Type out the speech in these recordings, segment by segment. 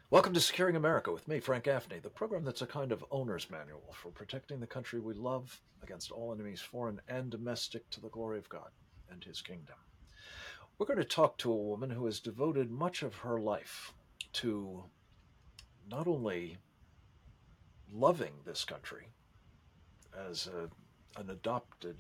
Welcome to Securing America with me, Frank Gaffney, the program that's a kind of owner's manual for protecting the country we love against all enemies, foreign and domestic, to the glory of God and His kingdom. We're going to talk to a woman who has devoted much of her life to not only loving this country as an adopted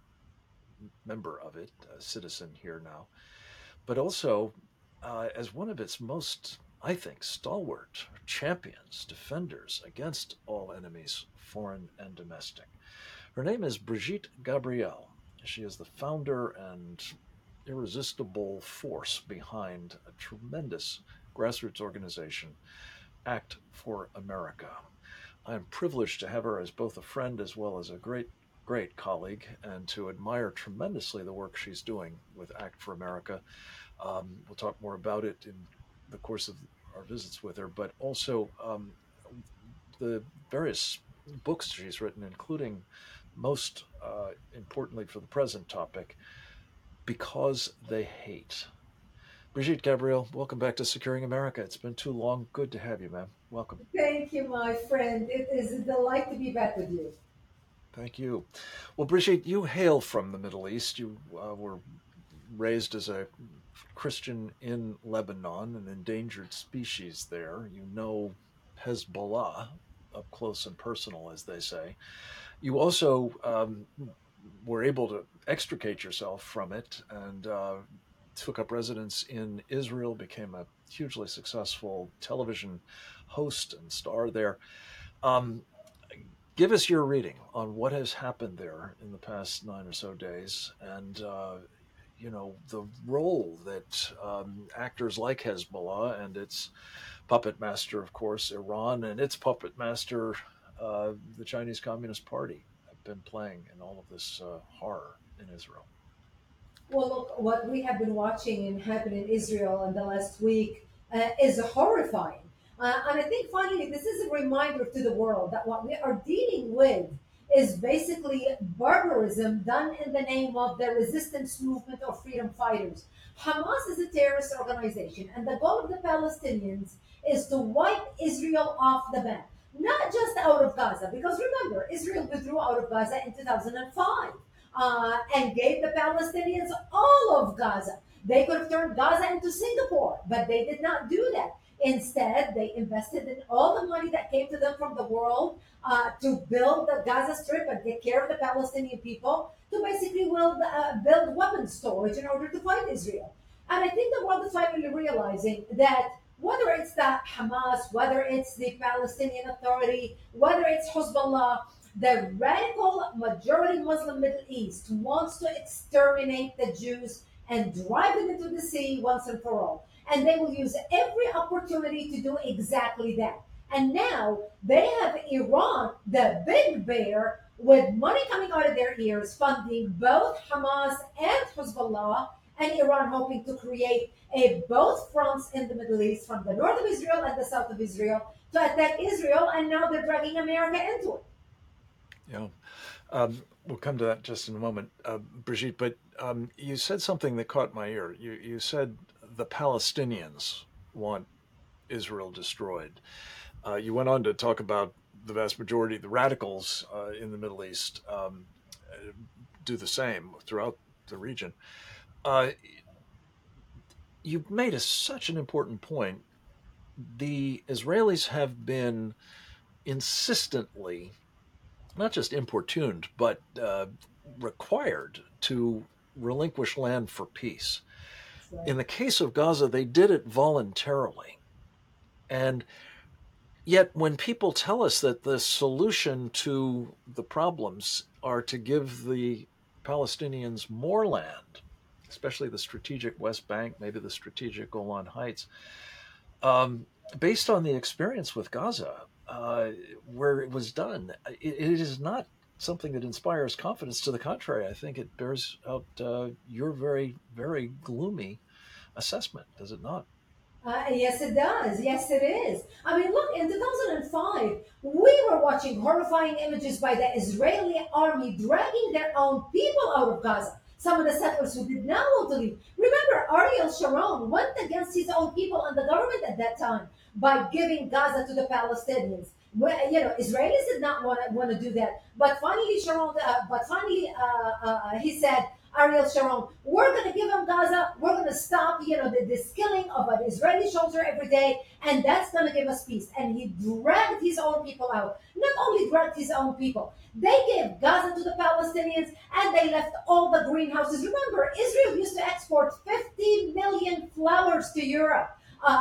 member of it, a citizen here now, but also as one of its most, I think, stalwart champions, defenders against all enemies, foreign and domestic. Her name is Brigitte Gabriel. She is the founder and irresistible force behind a tremendous grassroots organization, Act for America. I am privileged to have her as both a friend as well as a great colleague, and to admire tremendously the work she's doing with Act for America. We'll talk more about it in the course of our visits with her, but also the various books she's written, including most importantly for the present topic, Because They Hate. Brigitte Gabriel, welcome back to Securing America. It's been too long. Good to have you, ma'am. Welcome. Thank you, my friend. It is a delight to be back with you. Thank you. Well, Brigitte, you hail from the Middle East. You were raised as a Christian in Lebanon, an endangered species there. You know Hezbollah up close and personal, as they say. You also were able to extricate yourself from it and took up residence in Israel, became a hugely successful television host and star there. Um, Give us your reading on what has happened there in the past 9 or so days, and the role that actors like Hezbollah and its puppet master, of course, Iran, and its puppet master, the Chinese Communist Party, have been playing in all of this horror in Israel. Well, look, what we have been watching and happen in Israel in the last week is horrifying. And I think finally this is a reminder to the world that what we are dealing with is basically barbarism done in the name of the resistance movement of freedom fighters. Hamas is a terrorist organization, and the goal of the Palestinians is to wipe Israel off the map. Not just out of Gaza, because remember, Israel withdrew out of Gaza in 2005 and gave the Palestinians all of Gaza. They could have turned Gaza into Singapore, but they did not do that. Instead, they invested in all the money that came to them from the world to build the Gaza Strip and take care of the Palestinian people to basically build weapons storage in order to fight Israel. And I think the world is finally realizing that whether it's the Hamas, whether it's the Palestinian Authority, whether it's Hezbollah, the radical majority Muslim Middle East wants to exterminate the Jews and drive them into the sea once and for all. And they will use every opportunity to do exactly that. And now they have Iran, the big bear, with money coming out of their ears, funding both Hamas and Hezbollah, and Iran hoping to create a both fronts in the Middle East, from the north of Israel and the south of Israel, to attack Israel. And now they're dragging America into it. Yeah. We'll come to that just in a moment, Brigitte. But you said something that caught my ear. You said the Palestinians want Israel destroyed. You went on to talk about the vast majority of the radicals in the Middle East do the same throughout the region. Uh, you made such an important point. The Israelis have been insistently not just importuned, but required to relinquish land for peace. In the case of Gaza, they did it voluntarily. And yet, when people tell us that the solution to the problems are to give the Palestinians more land, especially the strategic West Bank, maybe the strategic Golan Heights, um, based on the experience with Gaza, where it was done, it is not something that inspires confidence. To the contrary, I think it bears out your very, very gloomy assessment, does it not? Yes, it does. Yes, it is. I mean, look, in 2005, we were watching horrifying images by the Israeli army dragging their own people out of Gaza. some of the settlers who did not want to leave. Remember, Ariel Sharon went against his own people and the government at that time by giving Gaza to the Palestinians. Israelis did not want to do that, but finally, he said, Ariel Sharon, we're going to give them Gaza. We're going to stop, this killing of an Israeli soldier every day, and that's going to give us peace. And he dragged his own people out. Not only dragged his own people, they gave Gaza to the Palestinians, and they left all the greenhouses. Remember, Israel used to export 50 million flowers to Europe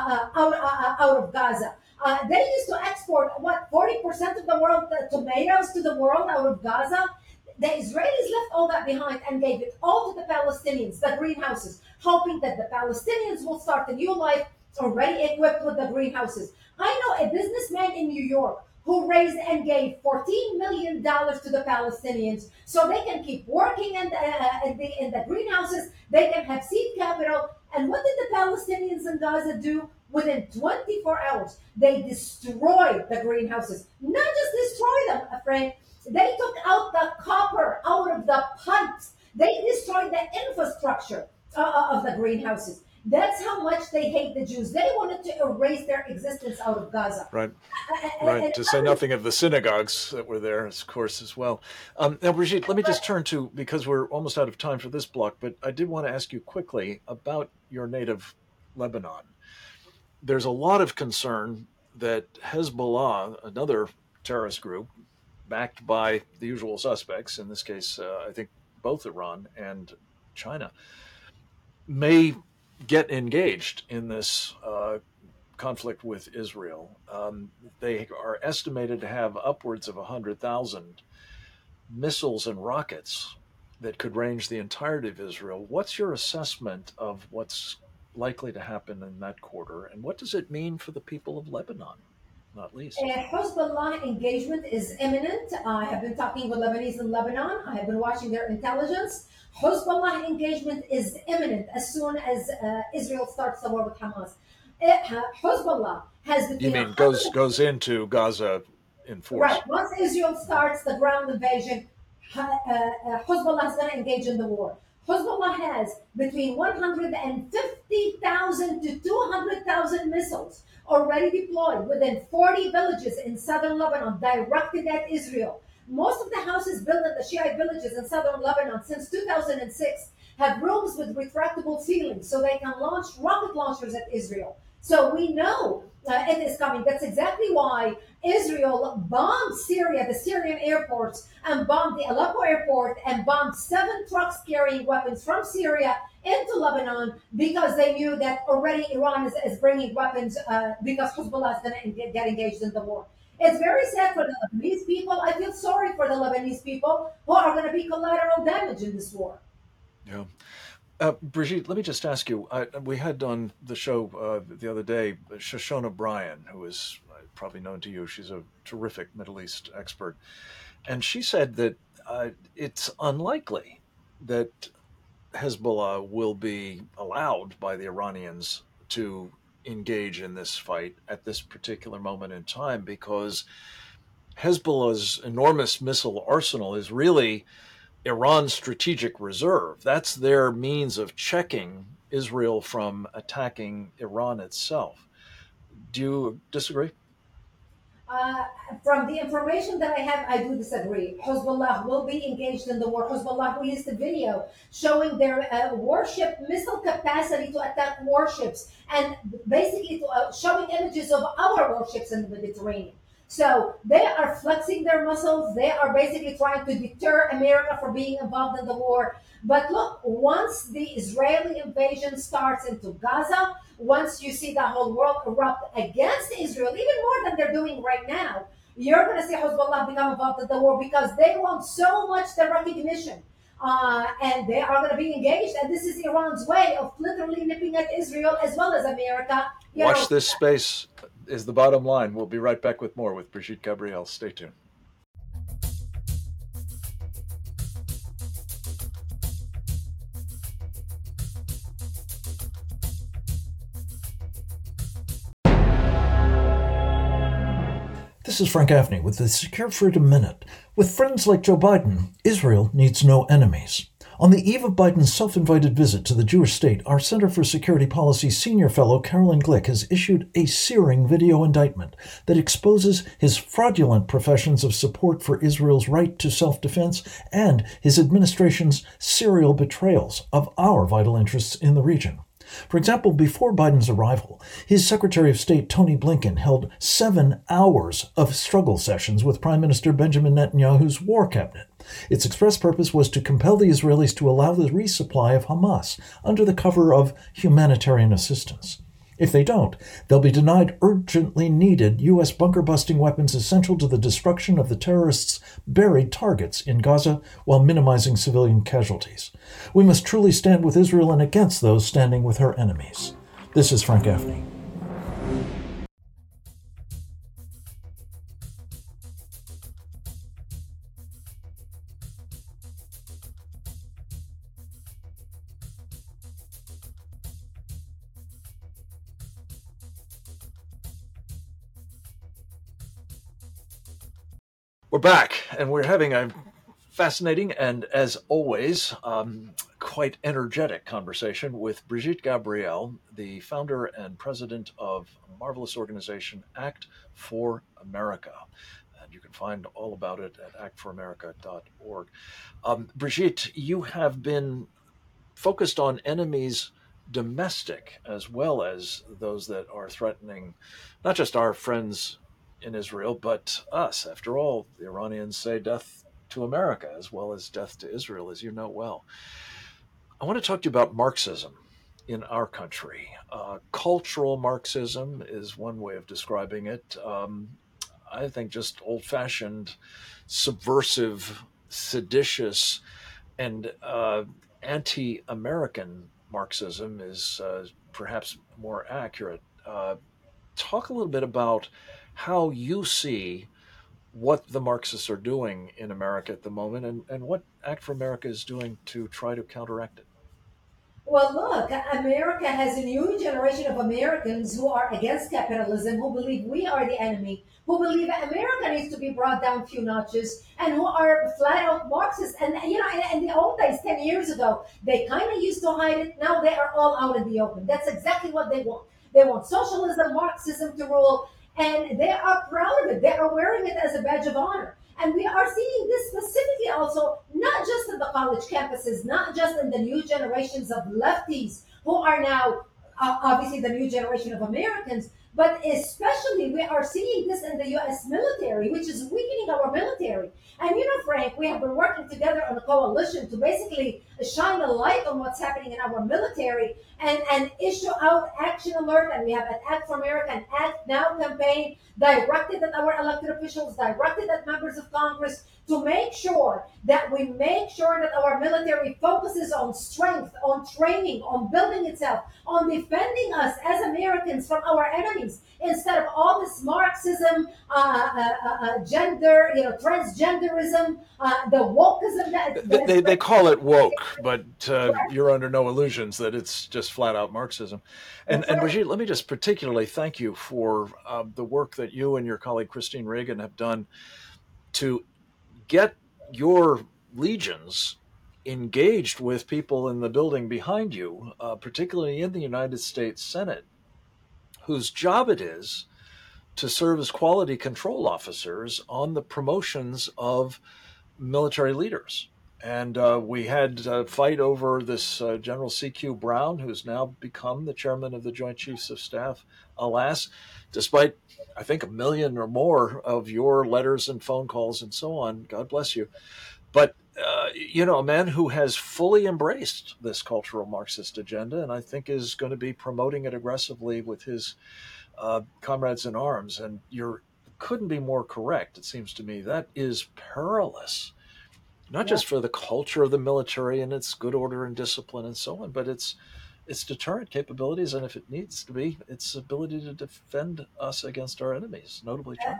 out of Gaza. They used to export, 40% of the world tomatoes to the world out of Gaza. The Israelis left all that behind and gave it all to the Palestinians, the greenhouses, hoping that the Palestinians will start a new life already equipped with the greenhouses. I know a businessman in New York who raised and gave $14 million to the Palestinians so they can keep working in the greenhouses, they can have seed capital. And what did the Palestinians in Gaza do? Within 24 hours, they destroyed the greenhouses. Not just destroy them, Frank. They took out the copper out of the pipes. They destroyed the infrastructure of the greenhouses. That's how much they hate the Jews. They wanted to erase their existence out of Gaza. Right. Right. To say nothing of the synagogues that were there, of course, as well. Now, Brigitte, let me just turn to, because we're almost out of time for this block, but I did want to ask you quickly about your native Lebanon. There's a lot of concern that Hezbollah, another terrorist group, backed by the usual suspects, in this case, I think both Iran and China, may get engaged in this conflict with Israel. They are estimated to have upwards of 100,000 missiles and rockets that could range the entirety of Israel. What's your assessment of what's likely to happen in that quarter, and what does it mean for the people of Lebanon, not least? Hezbollah engagement is imminent. I have been talking with Lebanese in Lebanon. I have been watching their intelligence. Hezbollah engagement is imminent as soon as Israel starts the war with Hamas. Hezbollah has You mean goes into Gaza in force? Right. Once Israel starts the ground invasion, Hezbollah is going to engage in the war. Hezbollah has between 150,000 to 200,000 missiles already deployed within 40 villages in southern Lebanon directed at Israel. Most of the houses built in the Shiite villages in southern Lebanon since 2006 have rooms with retractable ceilings so they can launch rocket launchers at Israel. So we know it is coming. That's exactly why Israel bombed Syria, the Syrian airports, and bombed the Aleppo airport, and bombed 7 trucks carrying weapons from Syria into Lebanon, because they knew that already Iran is bringing weapons because Hezbollah is going to get engaged in the war. It's very sad for the Lebanese people. I feel sorry for the Lebanese people who are going to be collateral damage in this war. Yeah. Brigitte, let me just ask you, we had on the show the other day, Shoshana Bryan, who is probably known to you. She's a terrific Middle East expert. And she said that it's unlikely that Hezbollah will be allowed by the Iranians to engage in this fight at this particular moment in time, because Hezbollah's enormous missile arsenal is really Iran's strategic reserve. That's their means of checking Israel from attacking Iran itself. Do you disagree? From the information that I have, I do disagree. Hezbollah will be engaged in the war. Hezbollah released a video showing their warship missile capacity to attack warships, and basically showing images of our warships in the Mediterranean. So they are flexing their muscles. They are basically trying to deter America from being involved in the war. But look, once the Israeli invasion starts into Gaza, once you see the whole world erupt against Israel, even more than they're doing right now, you're going to see Hezbollah become involved in the war, because they want so much the recognition. And they are going to be engaged. And this is Iran's way of literally nipping at Israel as well as America. Watch this space is the bottom line. We'll be right back with more with Brigitte Gabriel. Stay tuned. This is Frank Gaffney with the Secure Freedom Minute. With friends like Joe Biden, Israel needs no enemies. On the eve of Biden's self-invited visit to the Jewish state, our Center for Security Policy senior fellow Carolyn Glick has issued a searing video indictment that exposes his fraudulent professions of support for Israel's right to self-defense and his administration's serial betrayals of our vital interests in the region. For example, before Biden's arrival, his Secretary of State Tony Blinken held 7 hours of struggle sessions with Prime Minister Benjamin Netanyahu's war cabinet. Its express purpose was to compel the Israelis to allow the resupply of Hamas under the cover of humanitarian assistance. If they don't, they'll be denied urgently needed U.S. bunker-busting weapons essential to the destruction of the terrorists' buried targets in Gaza while minimizing civilian casualties. We must truly stand with Israel and against those standing with her enemies. This is Frank Gaffney. We're back, and we're having a fascinating and, as always, quite energetic conversation with Brigitte Gabriel, the founder and president of a marvelous organization, Act for America. And you can find all about it at actforamerica.org. Brigitte, you have been focused on enemies domestic as well as those that are threatening not just our friends in Israel, but us. After all, the Iranians say death to America as well as death to Israel, as you know well. I want to talk to you about Marxism in our country. Cultural Marxism is one way of describing it. I think just old-fashioned, subversive, seditious, and anti-American Marxism is perhaps more accurate. Talk a little bit about how you see what the Marxists are doing in America at the moment and what Act for America is doing to try to counteract it. Well, look, America has a new generation of Americans who are against capitalism, who believe we are the enemy, who believe that America needs to be brought down a few notches, and who are flat out Marxists. And, in the old days, 10 years ago, they kind of used to hide it. Now they are all out in the open. That's exactly what they want. They want socialism, Marxism to rule, and they are proud of it. They are wearing it as a badge of honor. And we are seeing this specifically also, not just in the college campuses, not just in the new generations of lefties who are now obviously the new generation of Americans, but especially we are seeing this in the U.S. military, which is weakening our military. And Frank, we have been working together on a coalition to basically shine a light on what's happening in our military and issue out action alert. And we have an Act for America and Act Now campaign directed at our elected officials, directed at members of Congress to make sure that our military focuses on strength, on training, on building itself, on defending us as Americans from our enemies, instead of all this Marxism, gender, transgenderism, the wokeism that they call it woke, but you're under no illusions that it's just flat out Marxism. And Brigitte, let me just particularly thank you for the work that you and your colleague Christine Reagan have done to get your legions engaged with people in the building behind you, particularly in the United States Senate, whose job it is to serve as quality control officers on the promotions of military leaders. And we had a fight over this General C.Q. Brown, who's now become the chairman of the Joint Chiefs of Staff, alas, despite, I think, 1 million or more of your letters and phone calls and so on. God bless you. But, a man who has fully embraced this cultural Marxist agenda, and I think is going to be promoting it aggressively with his comrades in arms. And you couldn't be more correct, it seems to me. That is perilous, not just for the culture of the military and its good order and discipline and so on, but its deterrent capabilities, and if it needs to be, its ability to defend us against our enemies, notably China.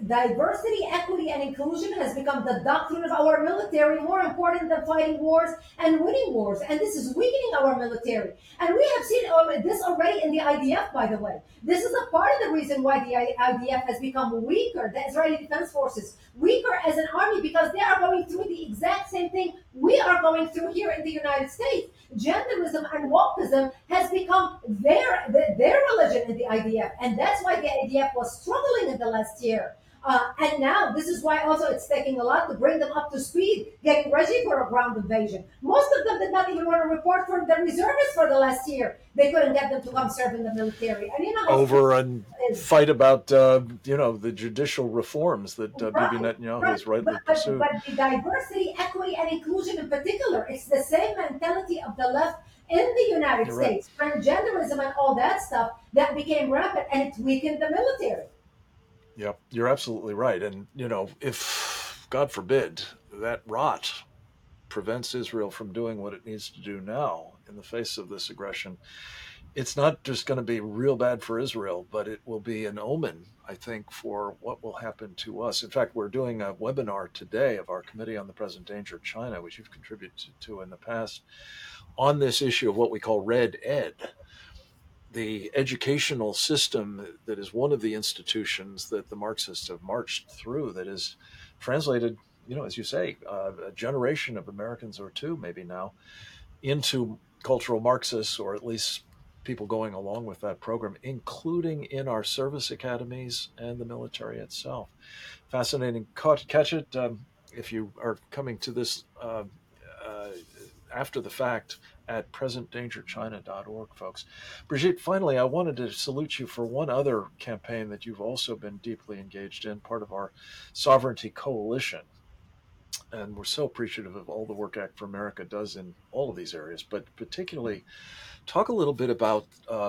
diversity, equity, and inclusion has become the doctrine of our military, more important than fighting wars and winning wars. And this is weakening our military. And we have seen this already in the IDF, by the way. This is a part of the reason why the IDF has become weaker, the Israeli Defense Forces, weaker as an army, because they are going through the exact same thing we are going through here in the United States. Genderism and wokeism has become their religion in the IDF, and that's why the IDF was struggling in the last year. And now this is why also it's taking a lot to bring them up to speed, getting ready for a ground invasion. Most of them did not even want to report for the reservists for the last year. They couldn't get them to come serve in the military. And you know how Over and it is. fight about the judicial reforms that Bibi Right, Netanyahu right. has rightly pursued. But the diversity, equity, and inclusion in particular, it's the same mentality of the left in the United You're right. States. Transgenderism and all that stuff that became rampant, and it weakened the military. Yep, you're absolutely right. And, if, God forbid, that rot prevents Israel from doing what it needs to do now in the face of this aggression, it's not just going to be real bad for Israel, but it will be an omen, I think, for what will happen to us. In fact, we're doing a webinar today of our Committee on the Present Danger of China, which you've contributed to in the past, on this issue of what we call Red Ed, the educational system that is one of the institutions that the Marxists have marched through, that is translated, as you say, a generation of Americans or two, maybe now, into cultural Marxists, or at least people going along with that program, including in our service academies and the military itself. Fascinating. Catch it if you are coming to this after the fact at presentdangerchina.org, folks. Brigitte, finally, I wanted to salute you for one other campaign that you've also been deeply engaged in, part of our Sovereignty Coalition. And we're so appreciative of all the work Act for America does in all of these areas, but particularly talk a little bit about,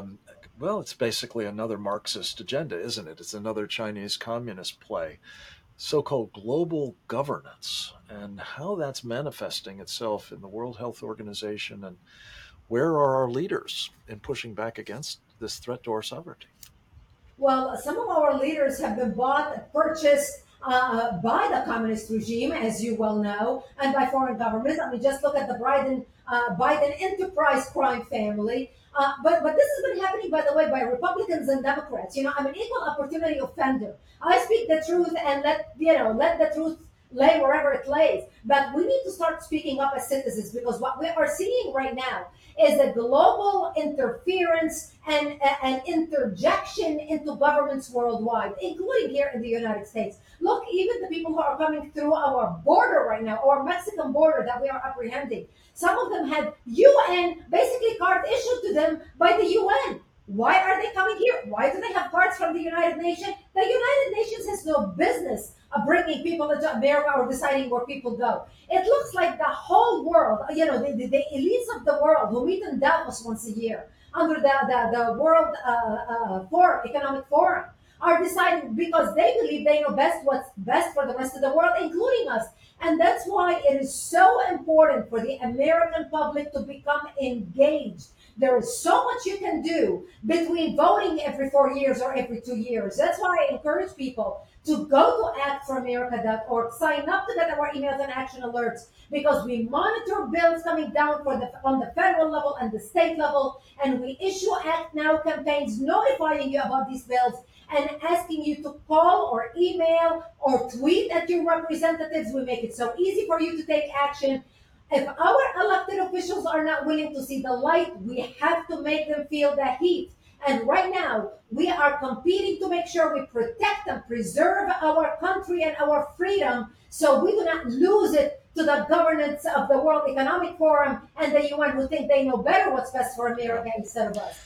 it's basically another Marxist agenda, isn't it? It's another Chinese communist play, so-called global governance, and how that's manifesting itself in the World Health Organization, and where are our leaders in pushing back against this threat to our sovereignty? Well, some of our leaders have been purchased by the communist regime, as you well know, and by foreign governments. I mean, just look at the Biden enterprise crime family. But this has been happening, by the way, by Republicans and Democrats. I'm an equal opportunity offender. I speak the truth and let the truth lay wherever it lays. But we need to start speaking up as citizens, because what we are seeing right now is a global interference and interjection into governments worldwide, including here in the United States. Look, even the people who are coming through our border right now, our Mexican border that we are apprehending, some of them had UN basically card issued to them by the UN. Why are they coming here? Why do they have cards from the United Nations? The United Nations has no business of bringing people into America or deciding where people go. It looks like the whole world, the elites of the world who meet in Davos once a year under the World Economic Forum, are deciding because they believe they know best what's best for the rest of the world, including us. And that's why it is so important for the American public to become engaged. There is so much you can do between voting every 4 years or every 2 years. That's why I encourage people to go to actforamerica.org, sign up to get our emails and action alerts, because we monitor bills coming down on the federal level and the state level, and we issue Act Now campaigns notifying you about these bills and asking you to call or email or tweet at your representatives. We make it so easy for you to take action. If our elected officials are not willing to see the light, we have to make them feel the heat. And right now, we are competing to make sure we protect and preserve our country and our freedom, so we do not lose it to the governance of the World Economic Forum and the UN, who think they know better what's best for America instead of us.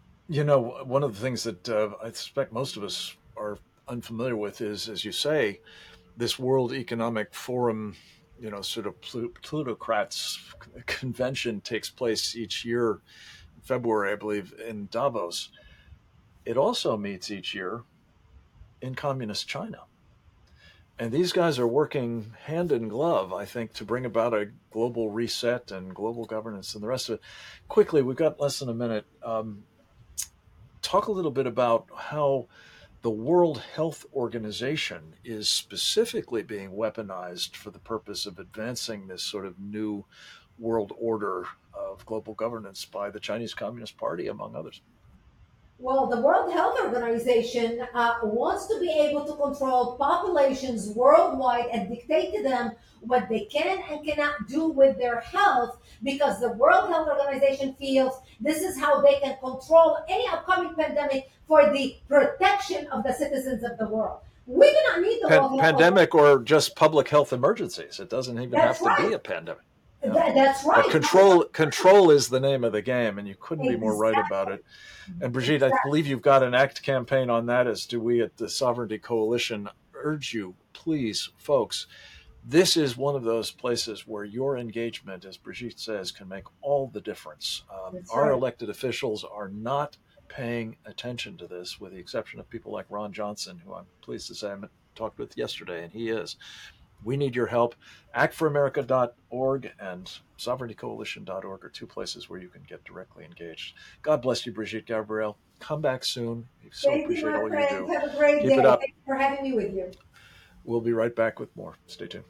One of the things that I suspect most of us are unfamiliar with is, as you say, this World Economic Forum, sort of plutocrats convention takes place each year in February, I believe, in Davos. It also meets each year in communist China. And these guys are working hand in glove, I think, to bring about a global reset and global governance and the rest of it. Quickly, we've got less than a minute. Talk a little bit about how the World Health Organization is specifically being weaponized for the purpose of advancing this sort of new world order of global governance by the Chinese Communist Party, among others. Well, the World Health Organization wants to be able to control populations worldwide and dictate to them what they can and cannot do with their health because the World Health Organization feels this is how they can control any upcoming pandemic for the protection of the citizens of the world. We do not need the World Health Pandemic or just public health emergencies. It doesn't even have to be a pandemic. Yeah. That's right. But control is the name of the game, and you couldn't be more right about it. And Brigitte, I believe you've got an ACT campaign on that, as do we at the Sovereignty Coalition. Urge you, please, folks, this is one of those places where your engagement, as Brigitte says, can make all the difference. Our elected officials are not paying attention to this, with the exception of people like Ron Johnson, who I'm pleased to say I talked with yesterday, and he is. We need your help. actforamerica.org and sovereigntycoalition.org are two places where you can get directly engaged. God bless you, Brigitte Gabriel. Come back soon. We so appreciate all you do. Have a great day. Keep it up. Thanks for having me with you. We'll be right back with more. Stay tuned.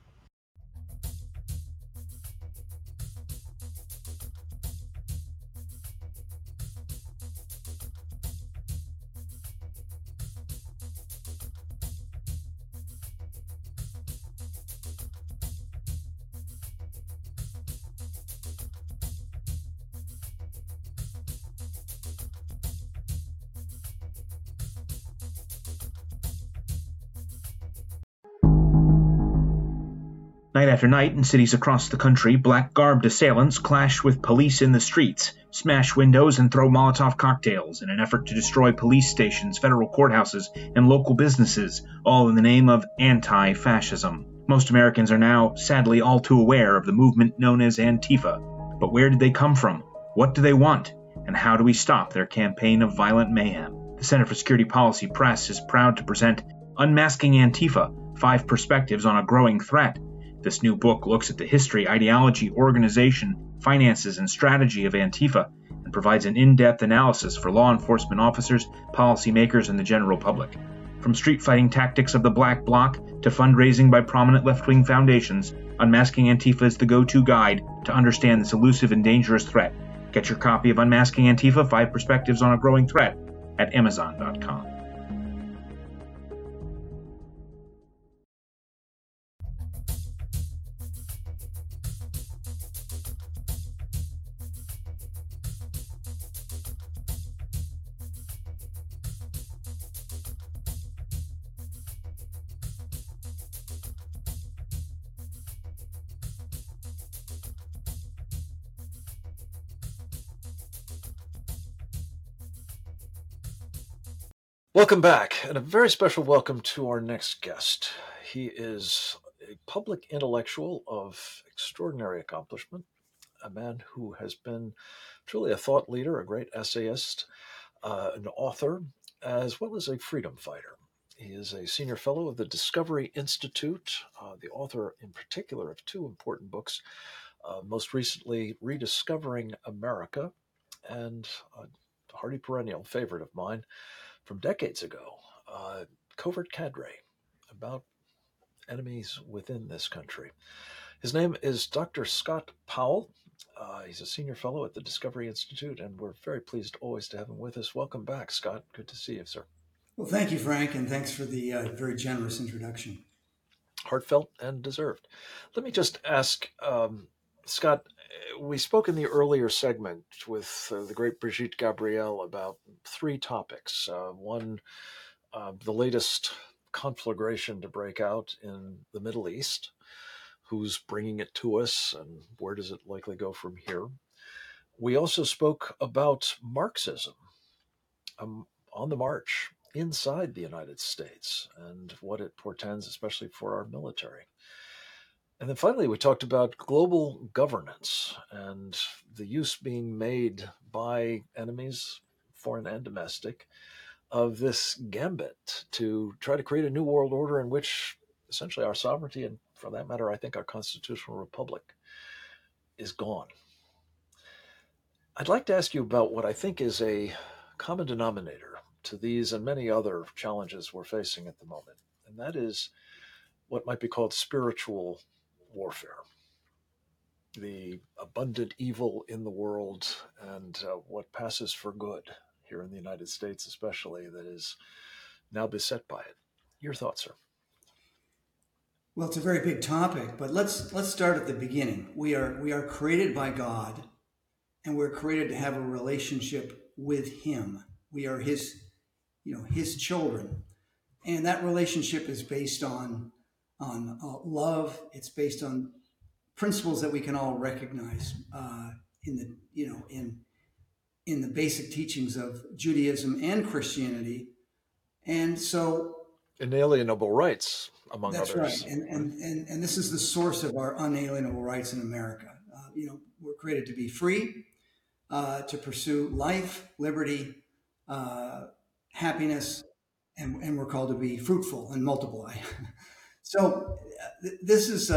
Night after night, in cities across the country, black-garbed assailants clash with police in the streets, smash windows, and throw Molotov cocktails in an effort to destroy police stations, federal courthouses, and local businesses, all in the name of anti-fascism. Most Americans are now, sadly, all too aware of the movement known as Antifa. But where did they come from? What do they want? And how do we stop their campaign of violent mayhem? The Center for Security Policy Press is proud to present Unmasking Antifa: 5 Perspectives on a Growing Threat. This new book looks at the history, ideology, organization, finances, and strategy of Antifa and provides an in-depth analysis for law enforcement officers, policymakers, and the general public. From street fighting tactics of the Black Bloc to fundraising by prominent left-wing foundations, Unmasking Antifa is the go-to guide to understand this elusive and dangerous threat. Get your copy of Unmasking Antifa: 5 Perspectives on a Growing Threat at Amazon.com. Welcome back, and a very special welcome to our next guest. He is a public intellectual of extraordinary accomplishment, a man who has been truly a thought leader, a great essayist, an author, as well as a freedom fighter. He is a senior fellow of the Discovery Institute, the author in particular of 2 important books, most recently Rediscovering America, and a hearty perennial favorite of mine from decades ago, Covert Cadre, about enemies within this country. His name is Dr. Scott Powell. He's a senior fellow at the Discovery Institute, and we're very pleased always to have him with us. Welcome back, Scott. Good to see you, sir. Well, thank you, Frank, and thanks for the very generous introduction. Heartfelt and deserved. Let me just ask, Scott, we spoke in the earlier segment with the great Brigitte Gabriel about 3 topics. One, the latest conflagration to break out in the Middle East. Who's bringing it to us, and where does it likely go from here? We also spoke about Marxism on the march inside the United States and what it portends, especially for our military. And then finally, we talked about global governance and the use being made by enemies, foreign and domestic, of this gambit to try to create a new world order in which essentially our sovereignty, and for that matter, I think our constitutional republic, is gone. I'd like to ask you about what I think is a common denominator to these and many other challenges we're facing at the moment, and that is what might be called spiritual warfare. The abundant evil in the world and what passes for good here in the United States, especially, that is now beset by it. Your thoughts, sir? Well, it's a very big topic, but let's start at the beginning. We are created by God, and we're created to have a relationship with Him. We are His children, and that relationship is based on love. It's based on principles that we can all recognize in the basic teachings of Judaism and Christianity, and so Inalienable rights, among that's others. right, and this is the source of our unalienable rights in America. We're created to be free, to pursue life, liberty, happiness, and we're called to be fruitful and multiply. So this is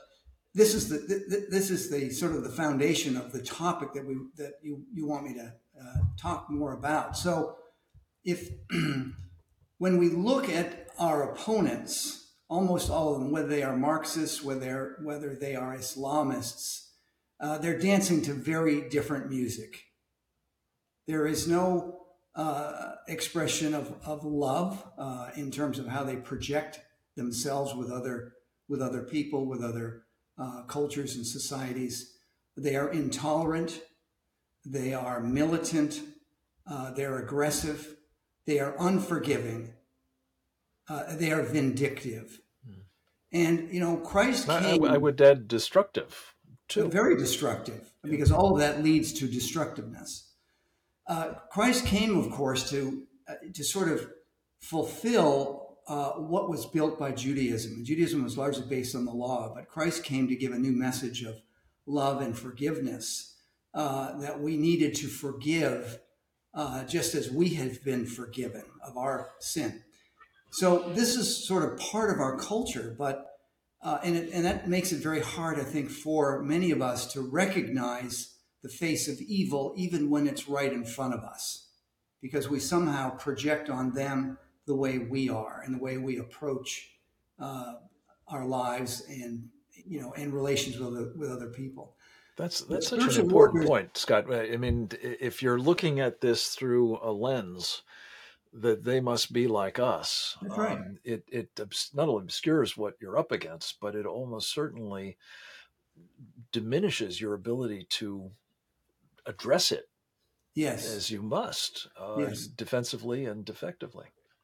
the sort of the foundation of the topic that you want me to talk more about. So if when we look at our opponents, almost all of them, whether they are Marxists, whether they are Islamists, they're dancing to very different music. There is no expression of love in terms of how they project themselves with other people, with other cultures and societies. They are intolerant. They are militant. They're aggressive. They are unforgiving. They are vindictive. And, Christ came... I would add destructive, too. Very destructive, because all of that leads to destructiveness. Christ came, of course, to sort of fulfill what was built by Judaism. Judaism was largely based on the law, but Christ came to give a new message of love and forgiveness, that we needed to forgive just as we have been forgiven of our sin. So this is sort of part of our culture, but and that makes it very hard, I think, for many of us to recognize the face of evil, even when it's right in front of us, because we somehow project on them the way we are and the way we approach our lives and relations with other people. That's such an important point, Scott. I mean, if you're looking at this through a lens that they must be like us, that's right. It not only obscures what you're up against, but it almost certainly diminishes your ability to address it. Yes, as you must, yes. defensively and defectively.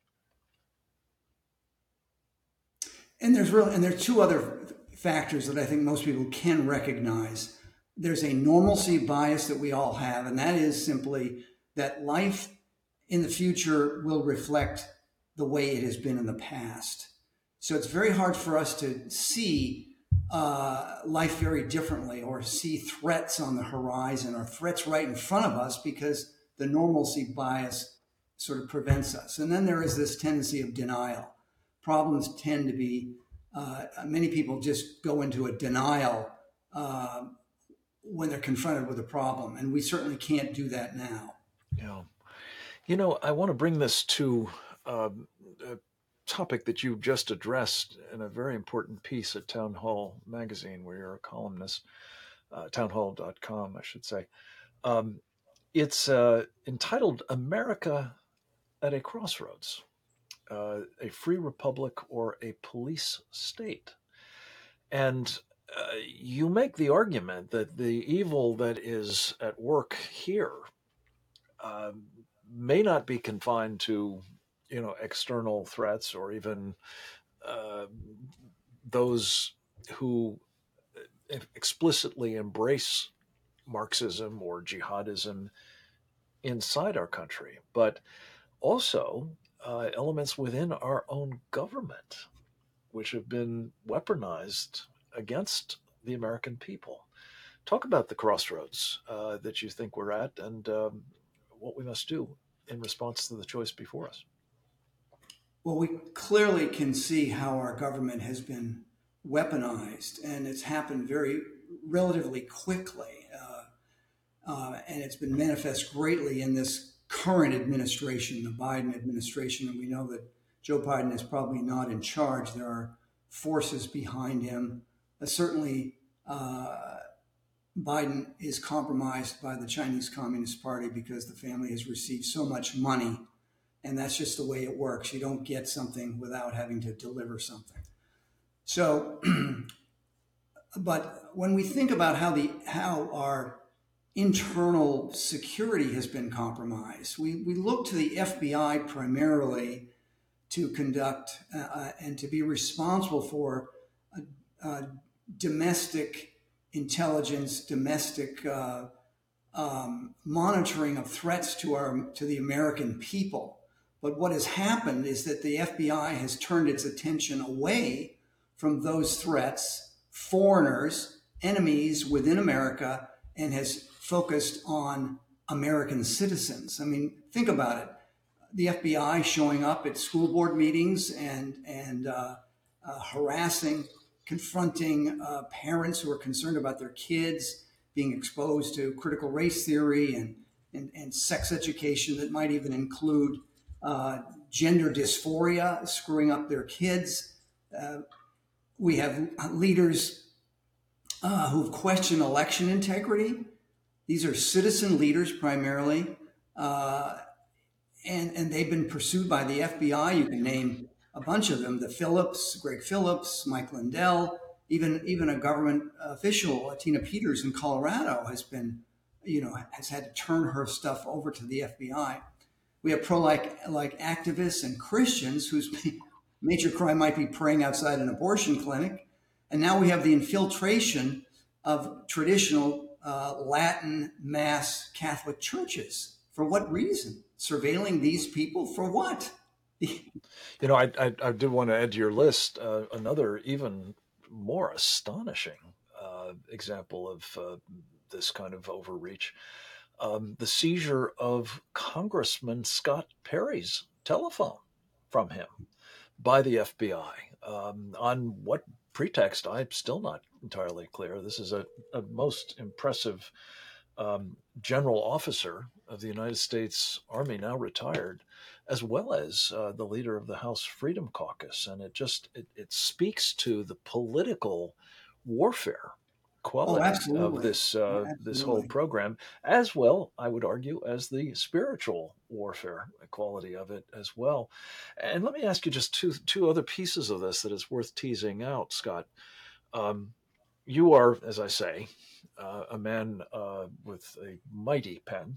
And there are two other factors that I think most people can recognize. There's a normalcy bias that we all have, and that is simply that life in the future will reflect the way it has been in the past. So it's very hard for us to see life very differently, or see threats on the horizon or threats right in front of us, because the normalcy bias sort of prevents us. And then there is this tendency of denial. Problems tend to be, many people just go into a denial when they're confronted with a problem. And we certainly can't do that now. Yeah. I want to bring this to a topic that you just addressed in a very important piece at Town Hall magazine, where you're a columnist, townhall.com, I should say. It's entitled America at a Crossroads, a free republic or a police state. And you make the argument that the evil that is at work here may not be confined to external threats, or even those who explicitly embrace Marxism or jihadism inside our country, but also elements within our own government, which have been weaponized against the American people. Talk about the crossroads that you think we're at, and what we must do in response to the choice before us. Well, we clearly can see how our government has been weaponized, and it's happened very relatively quickly. And it's been manifest greatly in this current administration, the Biden administration, and we know that Joe Biden is probably not in charge. There are forces behind him. Certainly, Biden is compromised by the Chinese Communist Party because the family has received so much money, and that's just the way it works. You don't get something without having to deliver something. So, but when we think about how our internal security has been compromised, we look to the FBI primarily to conduct and to be responsible for domestic intelligence, domestic monitoring of threats to the American people. But what has happened is that the FBI has turned its attention away from those threats, foreigners, enemies within America, and has focused on American citizens. I mean, think about it. The FBI showing up at school board meetings and harassing, confronting parents who are concerned about their kids being exposed to critical race theory and sex education that might even include gender dysphoria, screwing up their kids. We have leaders who've questioned election integrity. These are citizen leaders primarily, and they've been pursued by the FBI. You can name a bunch of them: Greg Phillips, Mike Lindell, even a government official, Tina Peters in Colorado, has had to turn her stuff over to the FBI. We have pro-like activists and Christians whose major crime might be praying outside an abortion clinic. And now we have the infiltration of traditional Latin mass Catholic churches. For what reason? Surveilling these people for what? I did want to add to your list another even more astonishing example of this kind of overreach. The seizure of Congressman Scott Perry's telephone from him by the FBI. On what pretext, I'm still not entirely clear. This is a most impressive general officer of the United States Army, now retired, as well as the leader of the House Freedom Caucus. And it speaks to the political warfare quality of this whole program, as well, I would argue, as the spiritual warfare quality of it as well. And let me ask you just two other pieces of this that is worth teasing out, Scott. You are, as I say, a man with a mighty pen.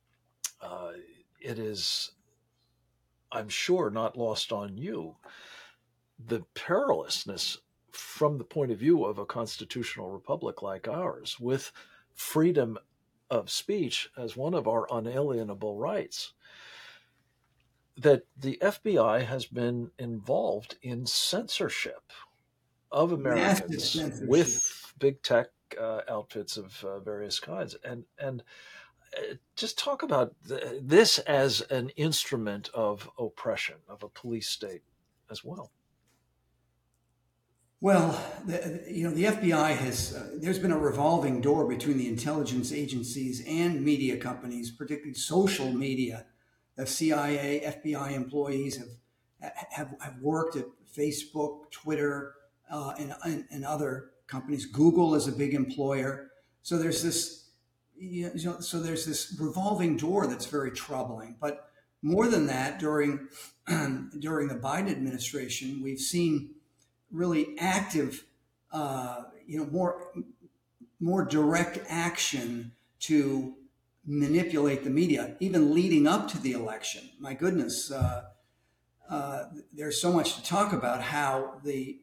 It is, I'm sure, not lost on you the perilousness from the point of view of a constitutional republic like ours, with freedom of speech as one of our unalienable rights, that the FBI has been involved in censorship of Americans with big tech outfits of various kinds. And just talk about this as an instrument of oppression, of a police state as well. Well, the FBI has, there's been a revolving door between the intelligence agencies and media companies, particularly social media. The CIA, FBI employees have worked at Facebook, Twitter, and other companies. Google is a big employer. So there's this, there's this revolving door that's very troubling. But more than that, during the Biden administration, we've seen really active, more direct action to manipulate the media, even leading up to the election. My goodness, there's so much to talk about how the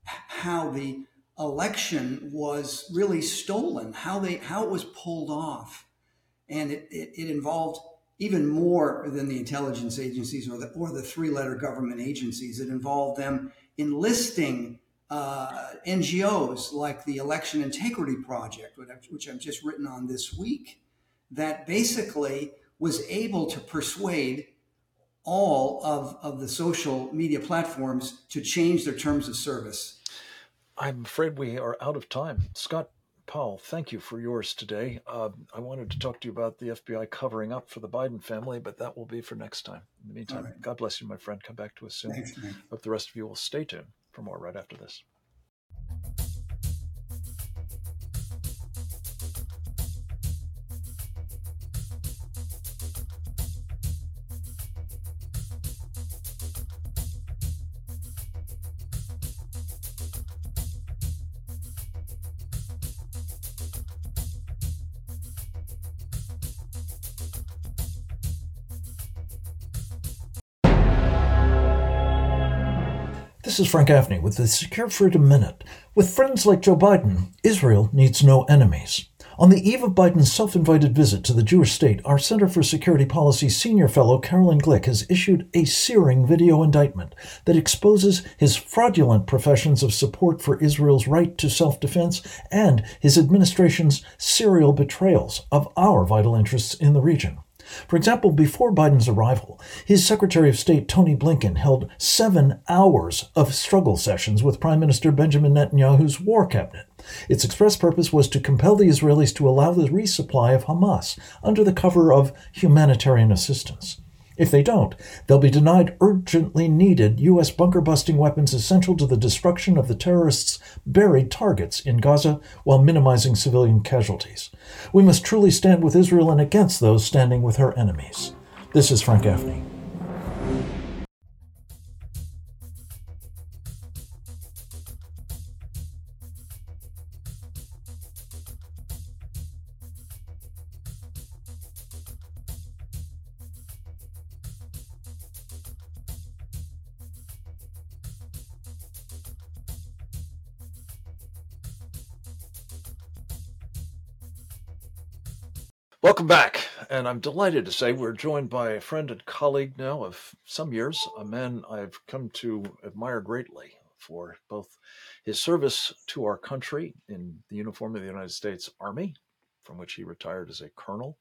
election was really stolen, how it was pulled off, and it involved even more than the intelligence agencies or the three-letter government agencies. It involved them enlisting NGOs like the Election Integrity Project, which I've just written on this week, that basically was able to persuade all of the social media platforms to change their terms of service. I'm afraid we are out of time. Scott Powell, thank you for yours today. I wanted to talk to you about the FBI covering up for the Biden family, but that will be for next time. In the meantime, right. God bless you, my friend. Come back to us soon. Thanks, Frank. Hope the rest of you will stay tuned for more right after this. This is Frank Gaffney with the Secure Freedom Minute. With friends like Joe Biden, Israel needs no enemies. On the eve of Biden's self-invited visit to the Jewish state, our Center for Security Policy senior fellow Carolyn Glick has issued a searing video indictment that exposes his fraudulent professions of support for Israel's right to self-defense and his administration's serial betrayals of our vital interests in the region. For example, before Biden's arrival, his Secretary of State Tony Blinken held 7 hours of struggle sessions with Prime Minister Benjamin Netanyahu's war cabinet. Its express purpose was to compel the Israelis to allow the resupply of Hamas under the cover of humanitarian assistance. If they don't, they'll be denied urgently needed U.S. bunker-busting weapons essential to the destruction of the terrorists' buried targets in Gaza while minimizing civilian casualties. We must truly stand with Israel and against those standing with her enemies. This is Frank Gaffney. Welcome back, and I'm delighted to say we're joined by a friend and colleague now of some years, a man I've come to admire greatly for both his service to our country in the uniform of the United States Army, from which he retired as a colonel,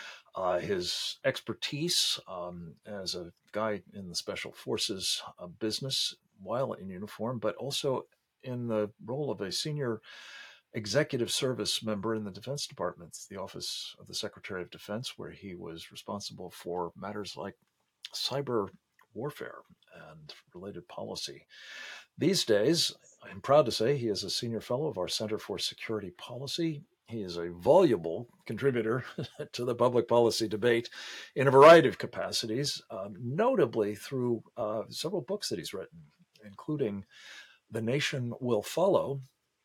his expertise as a guy in the Special Forces business while in uniform, but also in the role of a senior executive service member in the Defense Department, the Office of the Secretary of Defense, where he was responsible for matters like cyber warfare and related policy. These days, I'm proud to say he is a senior fellow of our Center for Security Policy. He is a voluble contributor to the public policy debate in a variety of capacities, notably through several books that he's written, including The Nation Will Follow,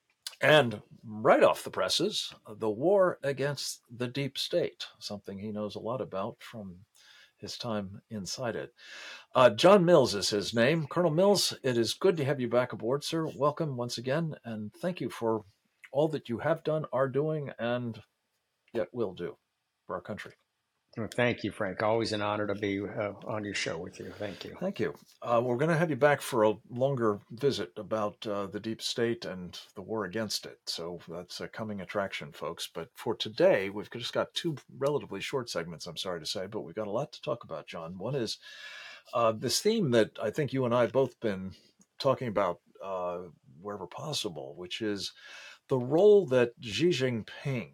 and right off the presses, The War Against the Deep State, something he knows a lot about from his time inside it. John Mills is his name. Colonel Mills, it is good to have you back aboard, sir. Welcome once again, and thank you for all that you have done, are doing, and yet will do for our country. Well, thank you, Frank. Always an honor to be on your show with you. Thank you. Thank you. We're going to have you back for a longer visit about the deep state and the war against it. So that's a coming attraction, folks. But for today, we've just got 2 relatively short segments, I'm sorry to say, but we've got a lot to talk about, John. One is this theme that I think you and I have both been talking about wherever possible, which is the role that Xi Jinping,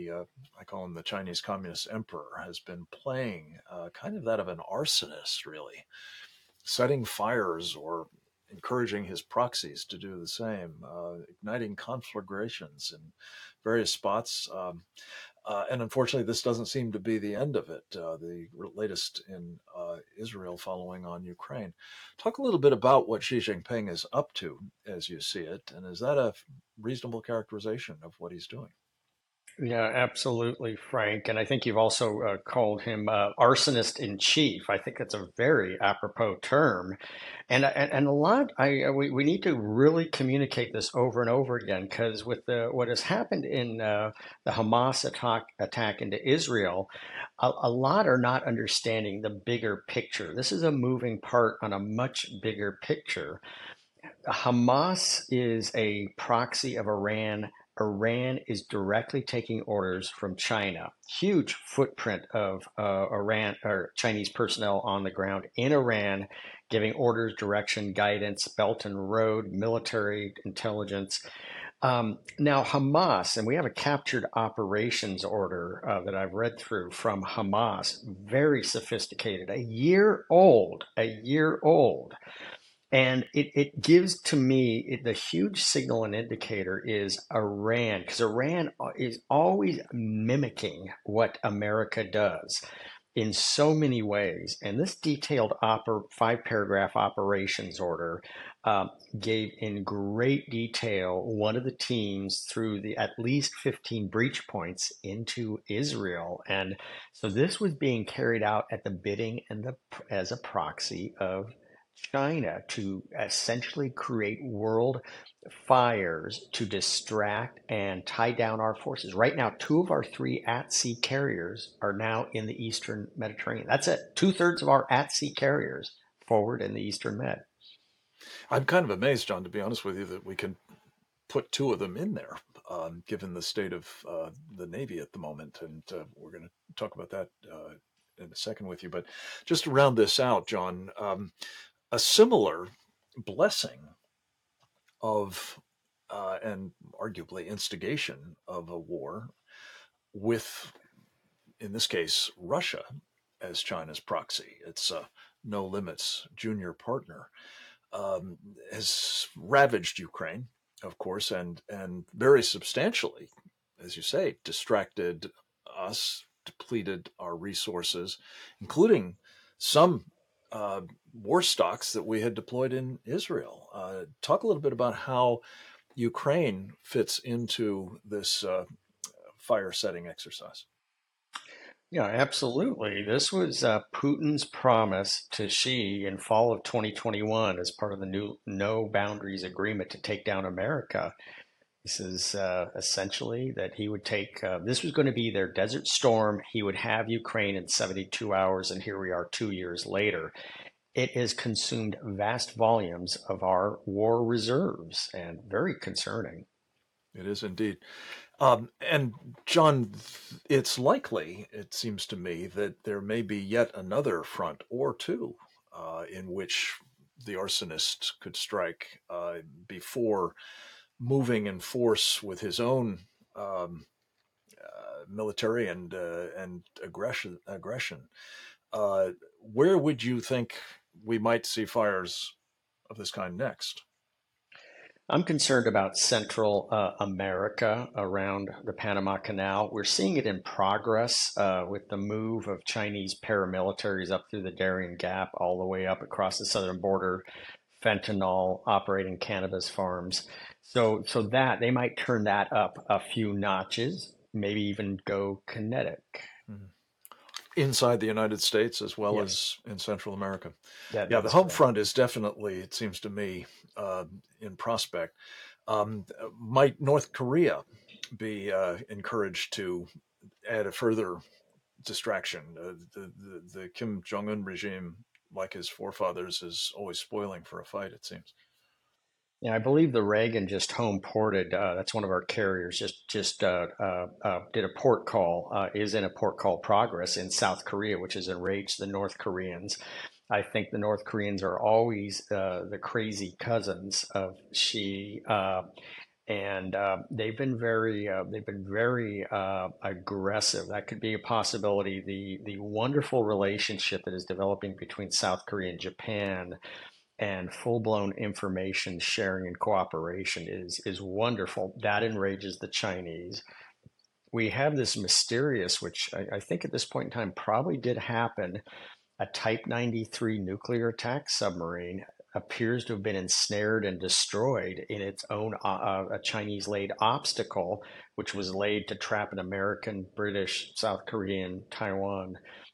I call him the Chinese Communist Emperor, has been playing, kind of that of an arsonist, really, setting fires or encouraging his proxies to do the same, igniting conflagrations in various spots. And unfortunately, this doesn't seem to be the end of it, the latest in Israel following on Ukraine. Talk a little bit about what Xi Jinping is up to as you see it, and is that a reasonable characterization of what he's doing? Yeah, absolutely, Frank. And I think you've also called him arsonist in chief. I think that's a very apropos term, and a lot. We need to really communicate this over and over again, because with what has happened in the Hamas attack into Israel, a lot are not understanding the bigger picture. This is a moving part on a much bigger picture. Hamas is a proxy of Iran. Iran is directly taking orders from China. Huge footprint of Iran or Chinese personnel on the ground in Iran, giving orders, direction, guidance, Belt and Road, military intelligence. Now, Hamas, and we have a captured operations order that I've read through from Hamas, very sophisticated, a year old. And it gives to me the huge signal and indicator is Iran, because Iran is always mimicking what America does in so many ways. And this detailed 5-paragraph operations order gave in great detail one of the teams through the at least 15 breach points into Israel. And so this was being carried out at the bidding and as a proxy of China to essentially create world fires to distract and tie down our forces. Right now, 2 of our 3 at-sea carriers are now in the Eastern Mediterranean. That's it. 2/3 of our at-sea carriers forward in the Eastern Med. I'm kind of amazed, John, to be honest with you, that we can put 2 of them in there, given the state of the Navy at the moment. And we're going to talk about that in a second with you. But just to round this out, John, a similar blessing of and arguably instigation of a war with, in this case, Russia as China's proxy. It's a no limits junior partner. Has ravaged Ukraine, of course, and very substantially, as you say, distracted us, depleted our resources, including some war stocks that we had deployed in Israel. Talk a little bit about how Ukraine fits into this fire setting exercise. Yeah, absolutely. This was Putin's promise to Xi in fall of 2021 as part of the new No Boundaries Agreement to take down America. This is essentially that he would take, this was going to be their Desert Storm. He would have Ukraine in 72 hours, and here we are 2 years later. It has consumed vast volumes of our war reserves, and very concerning. It is indeed. And John, it's likely, it seems to me, that there may be yet another front or 2 in which the arsonist could strike before moving in force with his own military and aggression. Where would you think we might see fires of this kind next? I'm concerned about Central America around the Panama Canal. We're seeing it in progress with the move of Chinese paramilitaries up through the Darien Gap, all the way up across the southern border, fentanyl, operating cannabis farms. So that they might turn that up a few notches, maybe even go kinetic. Mm-hmm. Inside the United States as well Yes. as in Central America. That The is home correct. front is definitely, it seems to me, in prospect. Might North Korea be encouraged to add a further distraction? The Kim Jong-un regime, like his forefathers, is always spoiling for a fight, it seems. Yeah, I believe the Reagan just home ported. That's one of our carriers. Just did a port call. Is in a port call progress in South Korea, which has enraged the North Koreans. I think the North Koreans are always the crazy cousins of Xi, and they've been very aggressive. That could be a possibility. The wonderful relationship that is developing between South Korea and Japan and full-blown information sharing and cooperation is wonderful. That enrages the Chinese. We have this mysterious, which I think at this point in time probably did happen, a Type 93 nuclear attack submarine appears to have been ensnared and destroyed in its own a Chinese-laid obstacle, which was laid to trap an American, British, South Korean, Taiwan,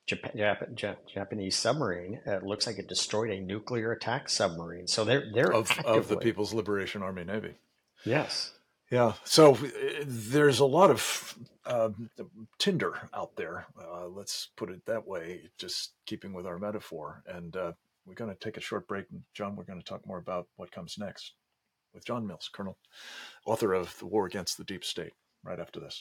Japanese submarine. It looks like it destroyed a nuclear attack submarine. So they're of the actively, People's Liberation Army Navy. yes. Yeah, so there's a lot of tinder out there. Let's put it that way, just keeping with our metaphor. And we're going to take a short break. And John, we're going to talk more about what comes next with John Mills, Colonel, author of The War Against the Deep State, right after this.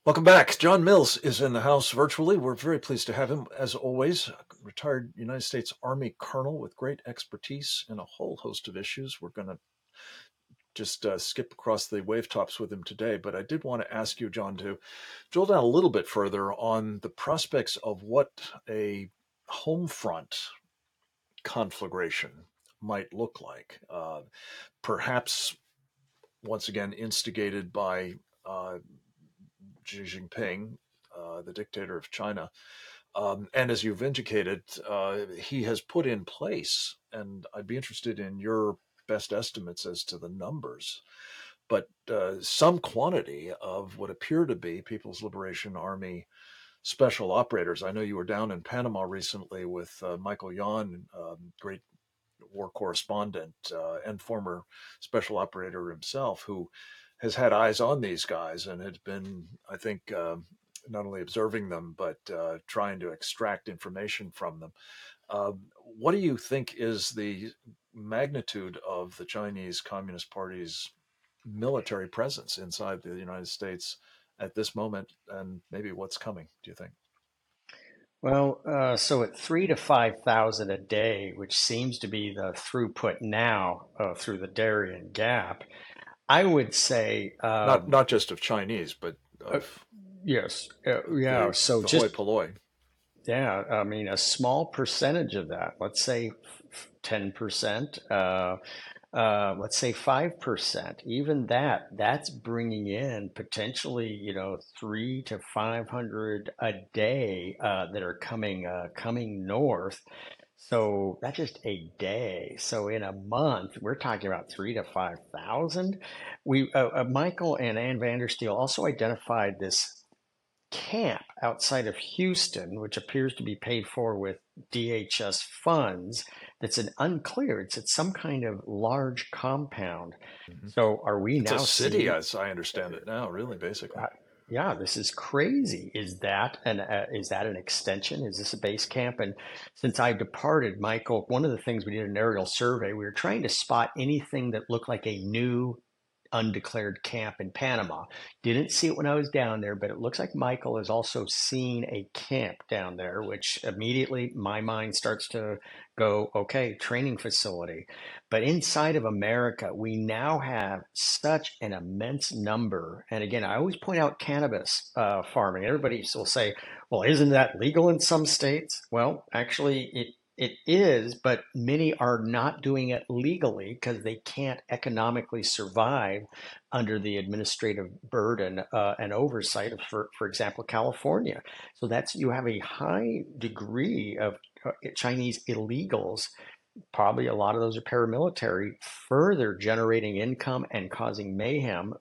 Welcome back. John Mills is in the house virtually. We're very pleased to have him, as always. Retired United States Army colonel with great expertise in a whole host of issues. We're going to just skip across the wave tops with him today, but I did want to ask you, John, to drill down a little bit further on the prospects of what a home front conflagration might look like. Perhaps, once again, instigated by Xi Jinping, the dictator of China. And as you've indicated, he has put in place, and I'd be interested in your best estimates as to the numbers, but some quantity of what appear to be People's Liberation Army special operators. I know you were down in Panama recently with Michael Yon, great war correspondent and former special operator himself, who has had eyes on these guys and had been, I think, not only observing them, but trying to extract information from them. What do you think is the magnitude of the Chinese Communist Party's military presence inside the United States at this moment, and maybe what's coming, do you think? Well, so at 3 to 5,000 a day, which seems to be the throughput now through the Darien Gap, I would say Not just of Chinese, but of yes, yeah. So the hoi just polloi. yeah, I mean a small percentage of that, let's say 10%, let's say 5%, even that's bringing in potentially, 3 to 500 a day that are coming north. So that's just a day. So in a month, we're talking about 3 to 5,000. We Michael and Ann Vandersteel also identified this camp outside of Houston, which appears to be paid for with DHS funds. That's an unclear. It's some kind of large compound. Mhm. So are we It's a now city, seeing? as I understand it now, really, basically. Yeah, this is crazy. Is that an extension? Is this a base camp? And since I departed, Michael, one of the things we did an aerial survey, we were trying to spot anything that looked like a new undeclared camp in Panama. Didn't see it when I was down there, but it looks like Michael has also seen a camp down there, which immediately my mind starts to go, okay, training facility. But inside of America, we now have such an immense number. And again, I always point out cannabis farming. Everybody will say, well, isn't that legal in some states? Well, actually, it is, but many are not doing it legally because they can't economically survive under the administrative burden and oversight of, for example, California. So that's you have a high degree of Chinese illegals. Probably a lot of those are paramilitary, further generating income and causing mayhem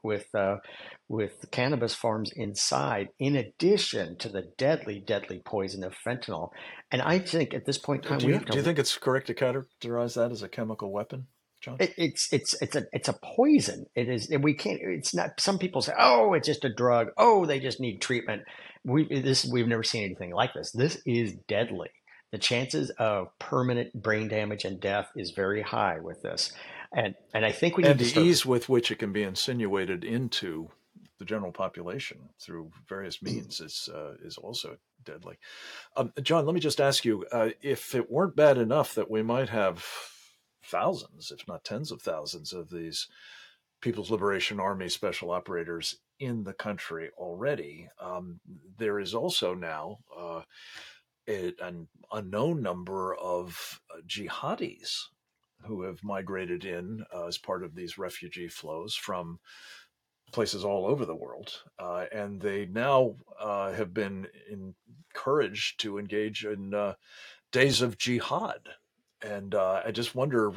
with cannabis farms inside, in addition to the deadly, deadly poison of fentanyl. And I think at this point in time, Do we you have do you to. think it's correct to characterize that as a chemical weapon, John? It's a poison. It is. We can't. It's not. Some people say, "Oh, it's just a drug. Oh, they just need treatment." We've never seen anything like this. This is deadly. The chances of permanent brain damage and death is very high with this, and I think we need And to the start. ease with which it can be insinuated into the general population through various means is also deadly. John, let me just ask you, if it weren't bad enough that we might have thousands, if not tens of thousands, of these People's Liberation Army special operators in the country already, there is also now an unknown number of jihadis who have migrated in as part of these refugee flows from places all over the world. And they now have been encouraged to engage in days of jihad. And I just wonder,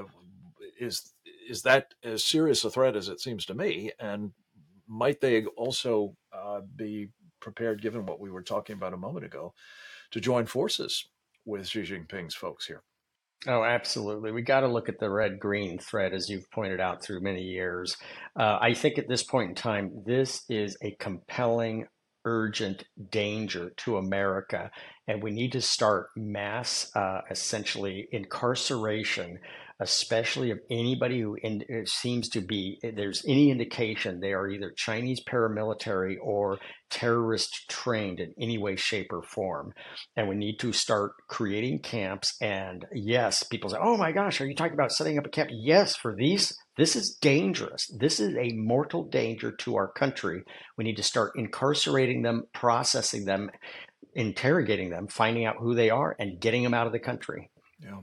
is is that as serious a threat as it seems to me? And might they also be prepared, given what we were talking about a moment ago, to join forces with Xi Jinping's folks here? Oh, absolutely. We got to look at the red-green thread, as you've pointed out through many years. I think at this point in time, this is a compelling, urgent danger to America. And we need to start mass, essentially, incarceration, especially of anybody who seems to be, there's any indication they are either Chinese paramilitary or terrorist trained in any way, shape, or form. And we need to start creating camps. And yes, people say, oh my gosh, are you talking about setting up a camp? Yes, for these. This is dangerous. This is a mortal danger to our country. We need to start incarcerating them, processing them, interrogating them, finding out who they are, and getting them out of the country. Yeah.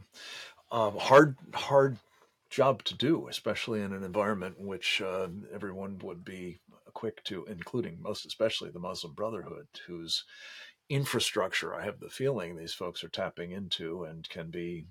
Hard job to do, especially in an environment in which everyone would be quick to, including most especially the Muslim Brotherhood, whose infrastructure I have the feeling these folks are tapping into and can be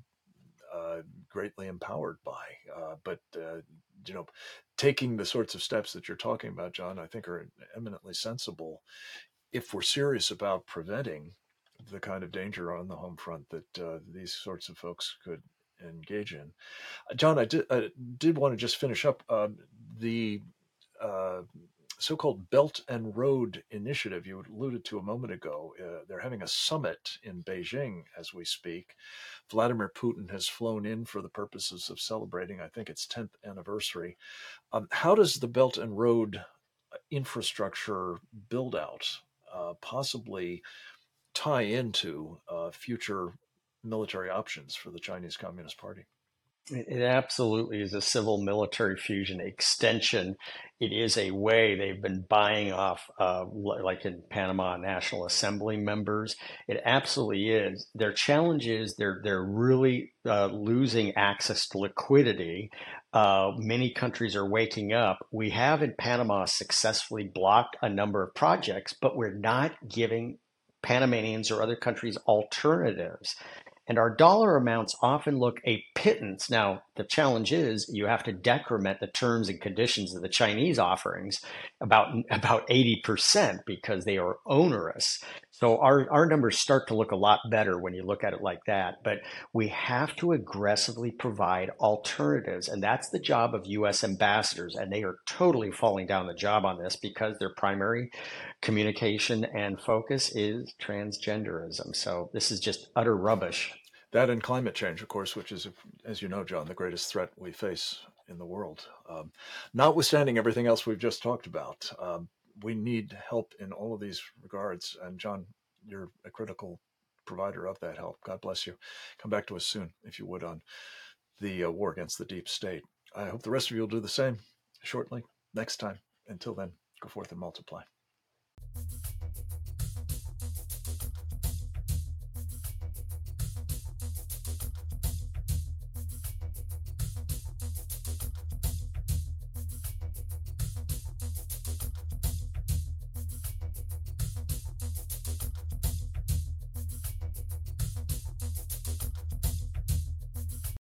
greatly empowered by. But you know, taking the sorts of steps that you're talking about, John, I think are eminently sensible if we're serious about preventing the kind of danger on the home front that these sorts of folks could engage in. John, I did want to just finish up the uh, so-called Belt and Road Initiative you alluded to a moment ago. They're having a summit in Beijing as we speak. Vladimir Putin has flown in for the purposes of celebrating, I think, its 10th anniversary. How does the Belt and Road infrastructure build out possibly tie into future military options for the Chinese Communist Party? It absolutely is a civil military fusion extension. It is a way they've been buying off, like in Panama, National Assembly members. It absolutely is. Their challenge is they're really losing access to liquidity. Many countries are waking up. We have in Panama successfully blocked a number of projects, but we're not giving Panamanians or other countries alternatives. And our dollar amounts often look a pittance. Now, the challenge is you have to decrement the terms and conditions of the Chinese offerings about 80% because they are onerous. So our numbers start to look a lot better when you look at it like that. But we have to aggressively provide alternatives. And that's the job of U.S. ambassadors. And they are totally falling down the job on this because their primary communication and focus is transgenderism. So this is just utter rubbish. That and climate change, of course, which is, as you know, John, the greatest threat we face in the world. Notwithstanding everything else we've just talked about, we need help in all of these regards. And John, you're a critical provider of that help. God bless you. Come back to us soon, if you would, on the war against the deep state. I hope the rest of you will do the same shortly, next time. Until then, go forth and multiply.